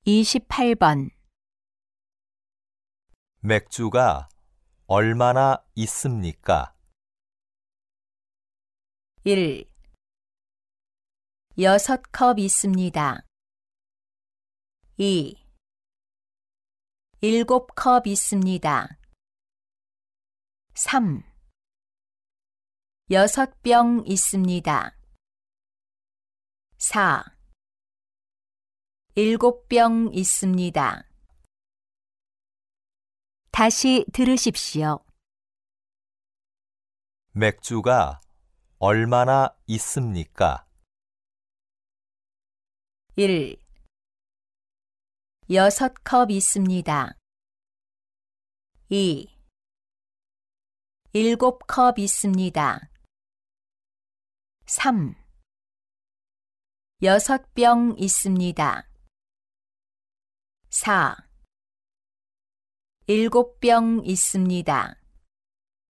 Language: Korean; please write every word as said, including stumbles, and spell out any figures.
이십팔 번 맥주가 얼마나 있습니까? 일. 여섯 컵 있습니다. 이. 일곱 컵 있습니다. 삼. 여섯 병 있습니다. 사. 일곱 병 있습니다. 다시 들으십시오. 맥주가 얼마나 있습니까? 일. 여섯 컵 있습니다. 이. 일곱 컵 있습니다. 삼. 여섯 병 있습니다. 사. 일곱 병 있습니다.